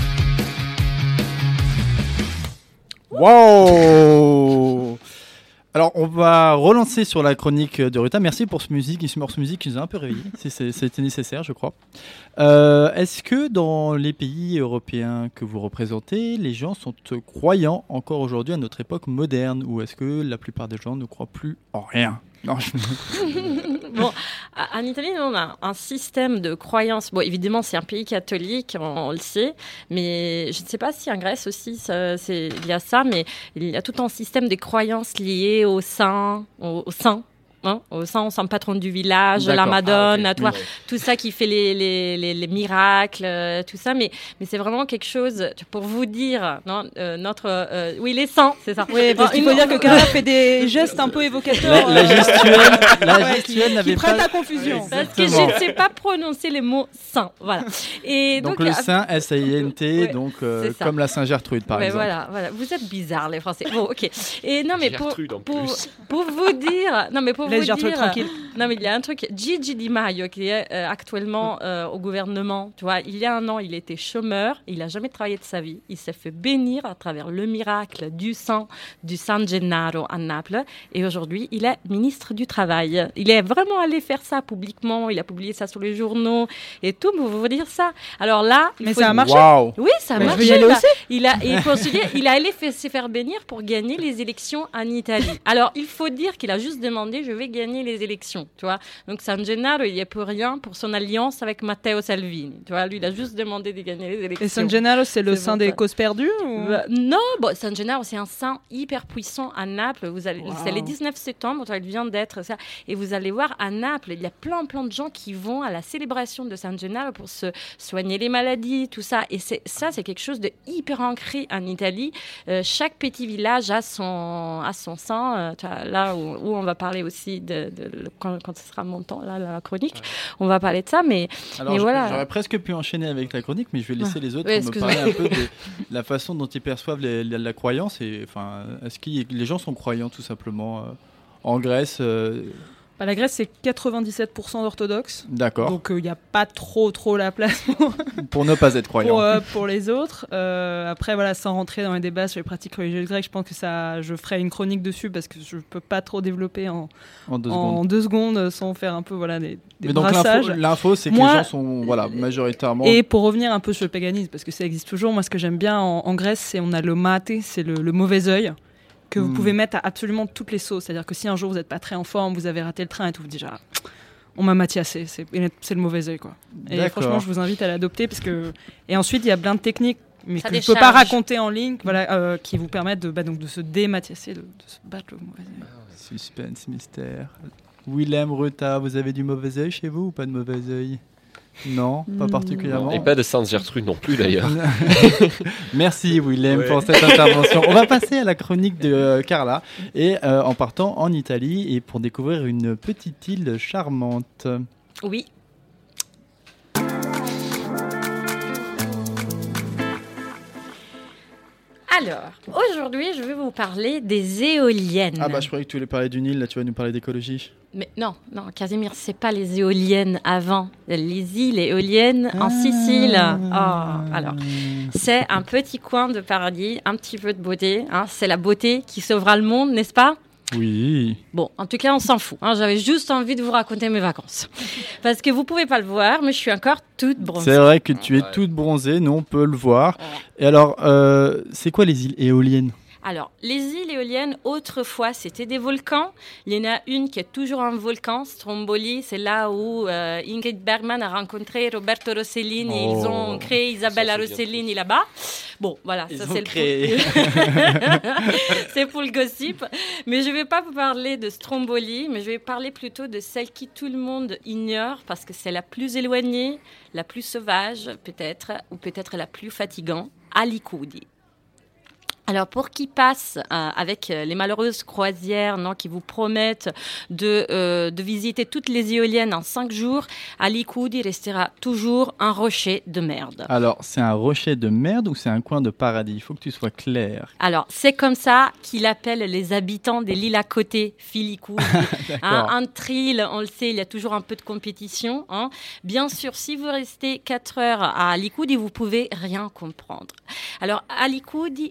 Wow! Alors, on va relancer sur la chronique de Ruta. Merci pour ce musique, ce morceau musique qui nous a un peu réveillés. C'est, c'est, c'était nécessaire, je crois. Euh, est-ce que dans les pays européens que vous représentez, les gens sont croyants encore aujourd'hui à notre époque moderne, ou est-ce que la plupart des gens ne croient plus en rien? Non, je... Bon, en Italie, on a un système de croyances. Bon, évidemment, c'est un pays catholique, on, on le sait, mais je ne sais pas si en Grèce aussi, ça, c'est, il y a ça, mais il y a tout un système de croyances liées au saint, au, au saint. Hein, au saint, saint patron du village, D'accord. la Madone, Ah, okay. toi, Oui, oui. tout ça qui fait les, les, les, les miracles, euh, tout ça, mais, mais c'est vraiment quelque chose, pour vous dire, non, euh, notre... Euh, oui, les saints, c'est ça. Oui, parce qu'il faut dire que Carla fait des gestes un peu évocateurs. La, la gestuelle, la Ouais, gestuelle qui, n'avait qui prête pas... à confusion. Parce que je ne sais pas prononcer les mots saints, voilà. Et Donc, donc, le euh, saint, S A I N T, Ouais, donc euh, c'est ça. comme la Saint-Gertrude, par ouais, exemple. voilà, voilà. Vous êtes bizarres, les Français. Bon, ok. Et non, mais pour, Gertrude, en pour, plus. pour vous dire, non, mais pour Laisse vous Gertrude dire, tranquille. non, mais il y a un truc. Gigi Di Maio, qui est euh, actuellement euh, au gouvernement, tu vois, il y a un an, il était chômeur, il n'a jamais travaillé de sa vie. Il s'est fait bénir à travers le miracle du sang du San Gennaro à Naples. Et aujourd'hui, il est ministre du Travail. Il est vraiment allé faire ça publiquement. Il a publié ça sur les journaux et tout. Mais vous dire ça. Alors là, il Mais faut ça a marché. Waouh. oui, ça Mais je marche. veux y aller aussi. Il a, il faut se dire, il a allé fait- se faire bénir pour gagner les élections en Italie. Alors, il faut dire qu'il a juste demandé, je vais gagner les élections, tu vois. Donc, San Gennaro, il n'y a plus rien pour son alliance avec Matteo Salvini, tu vois. Lui, il a juste demandé de gagner les élections. Et San Gennaro, c'est le C'est saint bon, des ça. causes perdues ou... Bah, non, bon, San Gennaro, c'est un saint hyper puissant à Naples. Vous allez, Wow. c'est le dix-neuf septembre, il vient d'être ça. Et vous allez voir à Naples, il y a plein, plein de gens qui vont à la célébration de San Gennaro pour se soigner les maladies, tout ça. Et c'est, ça, c'est quelque chose de hyper ancré en Italie. Euh, chaque petit village a son, a son saint. Euh, tu vois, là où, où on va parler aussi de, de, de- quand, quand ce sera mon temps, là, la chronique, on va parler de ça. Mais, Alors, mais je- voilà. j'aurais presque pu enchaîner avec la chronique, mais je vais laisser les autres Oui, pour me excuse-moi. parler un peu de la façon dont ils perçoivent les- la, la croyance. Et, enfin, est-ce que les gens sont croyants, tout simplement euh, en Grèce euh, Bah, la Grèce, c'est quatre-vingt-dix-sept pour cent d'orthodoxes. D'accord. Donc, il n'y a pas trop, trop la place pour, Pour ne pas être croyant. pour, euh, pour les autres. Euh, après, voilà, sans rentrer dans les débats sur les pratiques religieuses grecques, je pense que ça, je ferai une chronique dessus parce que je ne peux pas trop développer en, En deux en secondes. deux secondes sans faire un peu voilà, des, des Mais donc brassages. l'info, l'info, c'est que Moi, les gens sont voilà, majoritairement... Et pour revenir un peu sur le paganisme, parce que ça existe toujours, moi ce que j'aime bien en, en Grèce, c'est on a le maté, c'est le, le mauvais œil, que vous Mm. pouvez mettre à absolument toutes les sauces. C'est-à-dire que si un jour vous n'êtes pas très en forme, vous avez raté le train et tout, vous dites, ah, on m'a matiassé, c'est, c'est le mauvais œil, quoi. Et D'accord. franchement, je vous invite à l'adopter, parce que... Et ensuite, il y a plein de techniques, mais Ça que je ne peux pas décharge. raconter en ligne, voilà, euh, qui vous permettent de, bah, donc, de se dématiasser, de, de se battre le mauvais œil. Suspense, mystère. Willem, Ruta, vous avez du mauvais œil chez vous ou pas de mauvais œil? Non, pas particulièrement. Et pas de Sainte Gertrude non plus d'ailleurs. Merci Willem Ouais. pour cette intervention. On va passer à la chronique de euh, Carla et euh, en partant en Italie et pour découvrir une petite île charmante. Oui. Alors, aujourd'hui, je vais vous parler des éoliennes. Ah bah je croyais que tu voulais parler d'une île, là tu vas nous parler d'écologie. Mais non, non, Casimir, c'est pas les éoliennes avant. Les îles éoliennes en Sicile. Oh, alors, c'est un petit coin de paradis, un petit peu de beauté. Hein. C'est la beauté qui sauvera le monde, n'est-ce pas? Oui. Bon, en tout cas, on s'en fout. Hein. J'avais juste envie de vous raconter mes vacances. Parce que vous pouvez pas le voir, mais je suis encore toute bronzée. C'est vrai que tu es Ouais. toute bronzée, nous on peut le voir. Voilà. Et alors, euh, c'est quoi les îles éoliennes? Alors, les îles éoliennes, autrefois, c'était des volcans. Il y en a une qui est toujours un volcan, Stromboli. C'est là où euh, Ingrid Bergman a rencontré Roberto Rossellini. Oh. Ils ont créé Isabella On s'en souvient Rossellini là-bas. Bon, voilà, Ils ça ont c'est créé. le c'est pour le gossip. Mais je ne vais pas vous parler de Stromboli, mais je vais parler plutôt de celle qui tout le monde ignore parce que c'est la plus éloignée, la plus sauvage peut-être, ou peut-être la plus fatigante, Alicudi. Alors, pour qui passe euh, avec euh, les malheureuses croisières non, qui vous promettent de, euh, de visiter toutes les éoliennes en cinq jours, Alicudi restera toujours un rocher de merde. Alors, c'est un rocher de merde ou c'est un coin de paradis? Il faut que tu sois clair. Alors, c'est comme ça qu'il appelle les habitants des l'île à côté, Filicudi. Hein, un thrill, on le sait, il y a toujours un peu de compétition. Hein. Bien sûr, si vous restez quatre heures à Alicudi, vous pouvez rien comprendre. Alors, Alicudi monte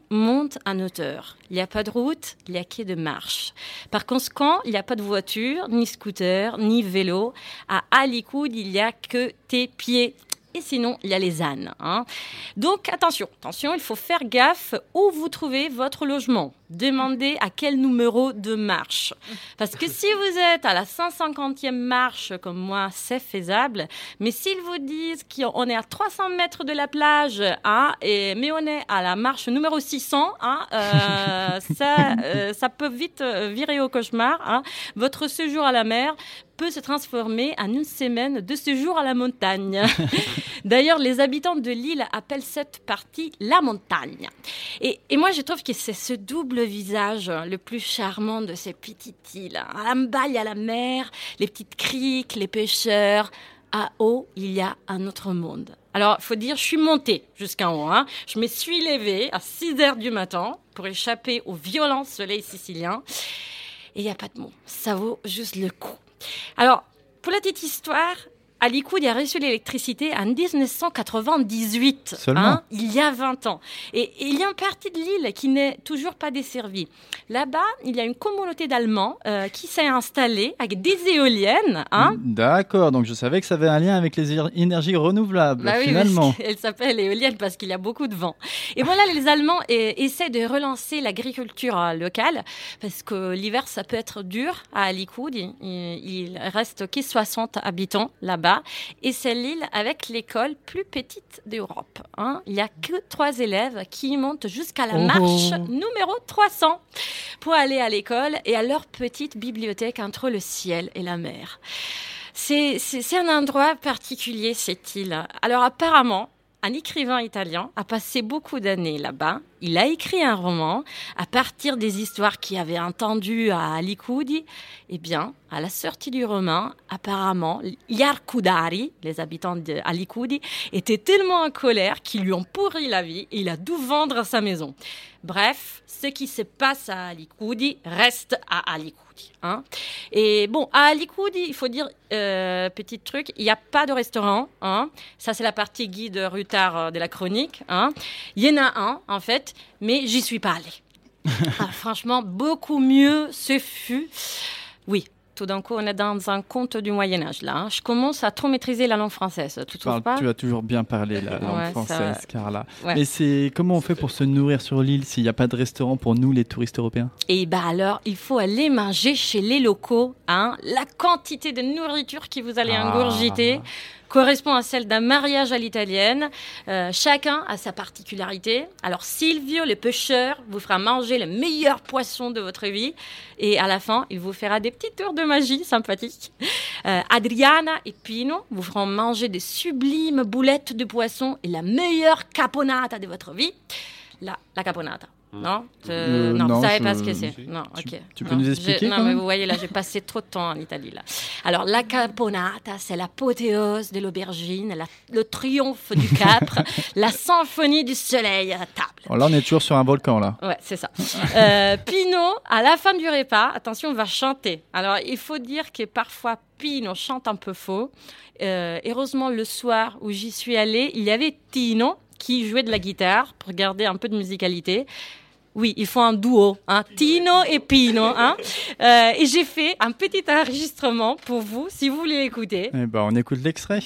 monte en hauteur. Il n'y a pas de route, il n'y a que de marche. Par conséquent, il n'y a pas de voiture, ni scooter, ni vélo. À Alicudi, il n'y a que tes pieds. Et sinon, il y a les ânes. Hein. Donc, attention, attention, il faut faire gaffe où vous trouvez votre logement. Demandez à quel numéro de marche. Parce que si vous êtes à la cent cinquantième marche, comme moi, c'est faisable. Mais s'ils vous disent qu'on est à trois cents mètres de la plage, hein, et, mais on est à la marche numéro six cents, hein, euh, ça, euh, ça peut vite virer au cauchemar. Hein. Votre séjour à la mer peut se transformer en une semaine de séjour à la montagne. D'ailleurs, les habitants de l'île appellent cette partie la montagne. Et, et moi, je trouve que c'est ce double visage le plus charmant de ces petites îles. En bas, il y a la mer, les petites criques, les pêcheurs. À haut, il y a un autre monde. Alors, il faut dire, je suis montée jusqu'en haut. Hein. Je me suis levée à six heures du matin pour échapper au violent soleil sicilien. Et il n'y a pas de mots. Ça vaut juste le coup. Alors, pour la petite histoire, Alicudi a reçu l'électricité en dix-neuf cent quatre-vingt-dix-huit, hein, il y a vingt ans. Et, et il y a une partie de l'île qui n'est toujours pas desservie. Là-bas, il y a une communauté d'Allemands euh, qui s'est installée avec des éoliennes. Hein. D'accord, donc je savais que ça avait un lien avec les énergies renouvelables, bah oui, finalement. Elle s'appelle éolienne parce qu'il y a beaucoup de vent. Et voilà, les Allemands eh, essaient de relancer l'agriculture euh, locale parce que l'hiver, ça peut être dur à Alicudi. Il, il reste que soixante habitants là-bas. Et c'est l'île avec l'école plus petite d'Europe. Hein. Il n'y a que trois élèves qui montent jusqu'à la marche oh. numéro trois cents pour aller à l'école et à leur petite bibliothèque entre le ciel et la mer. C'est, c'est, c'est un endroit particulier, cette île. Alors apparemment, un écrivain italien a passé beaucoup d'années là-bas. Il a écrit un roman à partir des histoires qu'il avait entendues à Alicudi. Eh bien, à la sortie du roman, apparemment, gli Arcudari, les habitants d'Alicudi, étaient tellement en colère qu'ils lui ont pourri la vie et il a dû vendre sa maison. Bref, ce qui se passe à Alicudi reste à Alicudi. Hein. Et bon, à Alicudi, il faut dire, euh, petit truc, il n'y a pas de restaurant. Hein. Ça, c'est la partie guide Rutard de la chronique. Hein. Il y en a un, en fait, mais j'y suis pas allée. ah, franchement, beaucoup mieux ce fut. Oui. Tout d'un coup, on est dans un conte du Moyen-Âge, là. Hein. Je commence à trop maîtriser la langue française. Tu trouves pas ? Tu as toujours bien parlé la langue ouais, française, Carla. Ouais. Mais c'est, comment on fait pour se nourrir sur l'île s'il n'y a pas de restaurant pour nous, les touristes européens ? Et bah alors, il faut aller manger chez les locaux. Hein. La quantité de nourriture que vous allez ah. ingurgiter correspond à celle d'un mariage à l'italienne. Euh, chacun a sa particularité. Alors, Silvio, le pêcheur, vous fera manger le meilleur poisson de votre vie. Et à la fin, il vous fera des petits tours de magie sympathiques. Euh, Adriana et Pino vous feront manger des sublimes boulettes de poisson et la meilleure caponata de votre vie. La, la caponata. Non, je... euh, non, non, vous savez je... pas ce que c'est. Tu, non, ok. Tu, tu peux non, nous expliquer je... quand Non, même mais vous voyez là, j'ai passé trop de temps en Italie là. Alors la caponata, c'est l'apothéose de l'aubergine, la... le triomphe du capre, la symphonie du soleil à la table. Oh, là, on est toujours sur un volcan là. Ouais, c'est ça. euh, Pino, à la fin du repas, attention, va chanter. Alors il faut dire que parfois Pino chante un peu faux. Euh, heureusement, le soir où j'y suis allée, il y avait Tino qui jouait de la guitare pour garder un peu de musicalité. Oui, il faut un duo, hein, Tino et Pino. Hein. Euh, et j'ai fait un petit enregistrement pour vous, si vous voulez l'écouter. Eh ben, on écoute l'extrait.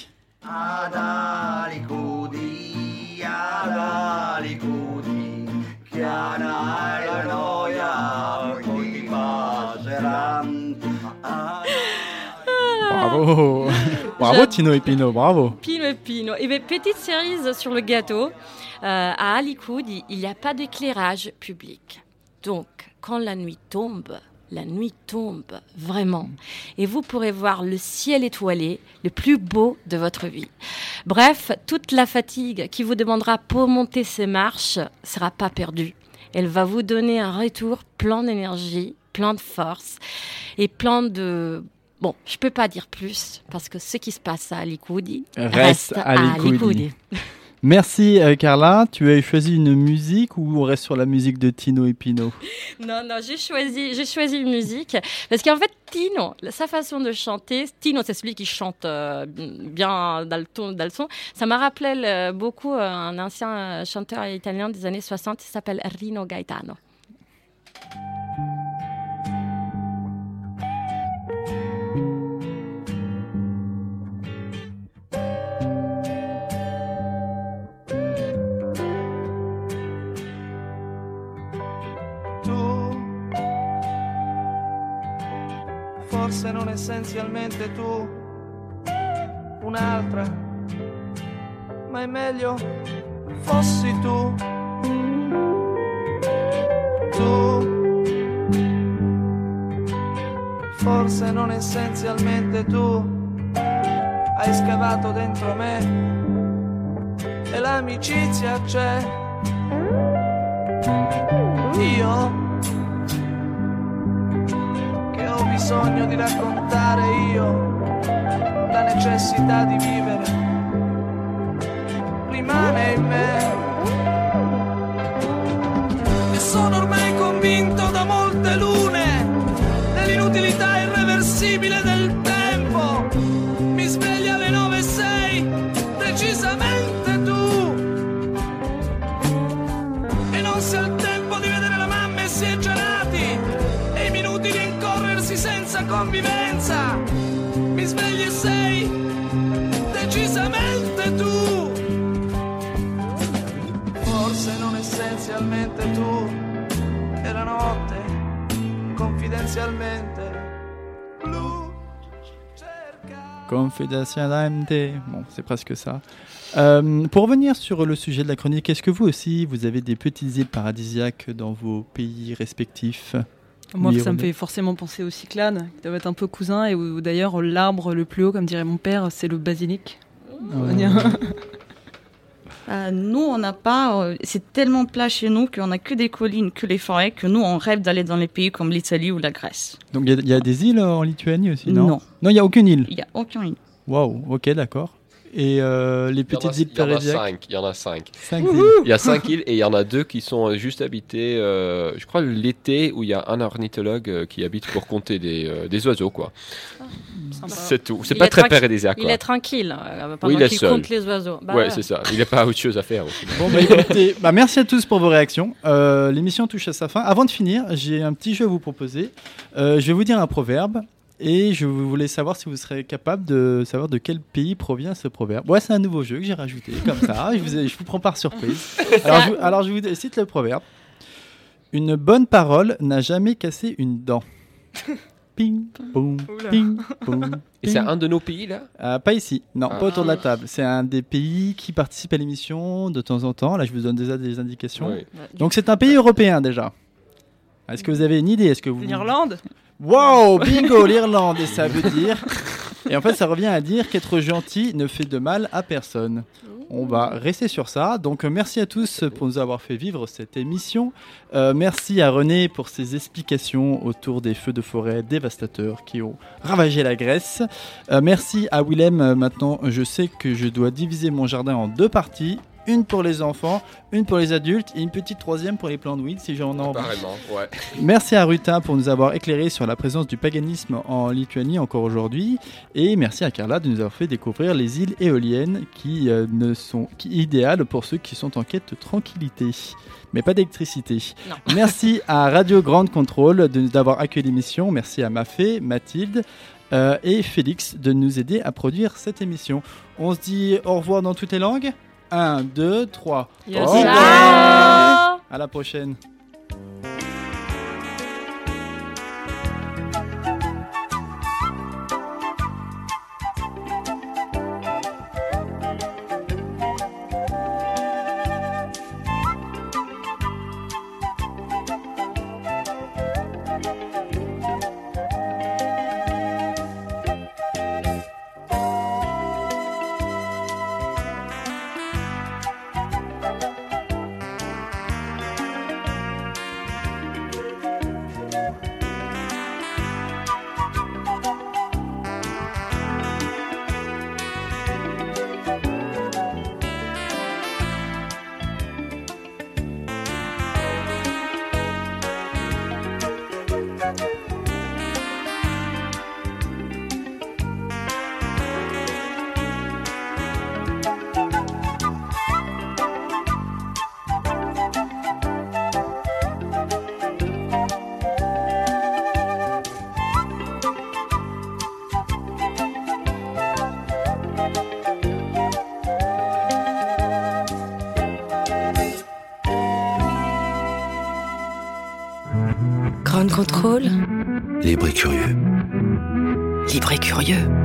Ad Alicudi, ad Alicudi, chiara la noia, poi passeranno. Bravo, bravo Tino et Pino, bravo. Pino et Pino. Et bien, petite cerise sur le gâteau. Euh, à Alicudi, il n'y a pas d'éclairage public. Donc, quand la nuit tombe, la nuit tombe vraiment. Et vous pourrez voir le ciel étoilé, le plus beau de votre vie. Bref, toute la fatigue qui vous demandera pour monter ces marches ne sera pas perdue. Elle va vous donner un retour plein d'énergie, plein de force et plein de... Bon, je ne peux pas dire plus parce que ce qui se passe à Alicudi reste, reste à Alicudi. Alicudi. Merci euh, Carla. Tu as choisi une musique ou on reste sur la musique de Tino et Pino? Non, non, j'ai choisi, j'ai choisi une musique parce qu'en fait, Tino, sa façon de chanter, Tino, c'est celui qui chante euh, bien dans le ton, dans le son. Ça m'a rappelé euh, beaucoup euh, un ancien chanteur italien des années soixante qui s'appelle Rino Gaetano. Forse non essenzialmente tu, un'altra, ma è meglio fossi tu, tu, forse non essenzialmente tu, hai scavato dentro me e l'amicizia c'è, io ho bisogno di raccontare io la necessità di vivere rimane in me e sono ormai convinto da molte lune dell'inutilità irreversibile del tempo. Mi svegli alle nove e sei precisamente tu e non si ha il tempo di vedere la mamma e si è gelati e i minuti di incorrersi senza convivenza. Mi svegli e sei decisamente tu, forse non essenzialmente tu, e la notte confidenzialmente blu cerca. Confidentialmente, bon, c'est presque ça. Euh, pour revenir sur le sujet de la chronique, est-ce que vous aussi, vous avez des petites îles paradisiaques dans vos pays respectifs? Moi, ça me fait forcément penser aux Cyclades, qui doivent être un peu cousins, et où, où d'ailleurs l'arbre le plus haut, comme dirait mon père, c'est le basilic. Ouais. Euh, nous, on n'a pas. Euh, c'est tellement plat chez nous qu'on n'a que des collines, que les forêts, que nous, on rêve d'aller dans les pays comme l'Italie ou la Grèce. Donc il y, y a des îles en Lituanie aussi, non? Non. Non, il n'y a aucune île. Il n'y a aucune île. Waouh, ok, d'accord. Et euh, les petites îles paradisiaques? Il y en a cinq. Cinq îles. Il y a cinq îles et il y en a deux qui sont juste habitées, euh, je crois, l'été, où il y a un ornithologue euh, qui habite pour compter des, euh, des oiseaux, quoi. Sympa. C'est tout. C'est Il pas est très tranqui- paradisiaque, quoi. Il est tranquille euh, pendant Oui, il est qu'il seul. compte les oiseaux. Bah, ouais, c'est ça. Il n'a pas autre chose à faire aussi. Bon, bah, écoutez, bah, merci à tous pour vos réactions. Euh, l'émission touche à sa fin. Avant de finir, j'ai un petit jeu à vous proposer. Euh, je vais vous dire un proverbe. Et je voulais savoir si vous serez capable de savoir de quel pays provient ce proverbe. Ouais, c'est un nouveau jeu que j'ai rajouté, comme ça. Je vous, ai- je vous prends par surprise. Alors je, vous- alors, je vous cite le proverbe. Une bonne parole n'a jamais cassé une dent. Ping, boum, Oula. ping, boum. Et c'est ping. un de nos pays, là? Euh, pas ici, non, Ah. pas autour de la table. C'est un des pays qui participe à l'émission de temps en temps. Là, je vous donne déjà des indications. Oui. Donc, c'est un pays européen déjà. Est-ce que vous avez une idée? Est-ce que vous... L'Irlande? Wow, bingo, l'Irlande, et ça veut dire... Et en fait, ça revient à dire qu'être gentil ne fait de mal à personne. On va rester sur ça. Donc, euh, merci à tous pour nous avoir fait vivre cette émission. Euh, merci à René pour ses explications autour des feux de forêt dévastateurs qui ont ravagé la Grèce. Euh, merci à Willem. Euh, Maintenant, je sais que je dois diviser mon jardin en deux parties. Une pour les enfants, une pour les adultes et une petite troisième pour les plants de weed si j'en ai envie. Apparemment, ouais. Merci à Ruta pour nous avoir éclairé sur la présence du paganisme en Lituanie encore aujourd'hui. Et merci à Carla de nous avoir fait découvrir les îles éoliennes qui euh, ne sont qui, idéales pour ceux qui sont en quête de tranquillité, mais pas d'électricité. Non. Merci à Radio Grande Contrôle de nous avoir accueilli l'émission. Merci à Mafé, Mathilde euh, et Félix de nous aider à produire cette émission. On se dit au revoir dans toutes les langues. un, deux, trois. Yes. Au revoir. Ciao. À la prochaine. Ground Control. Libre et curieux. Libre et curieux.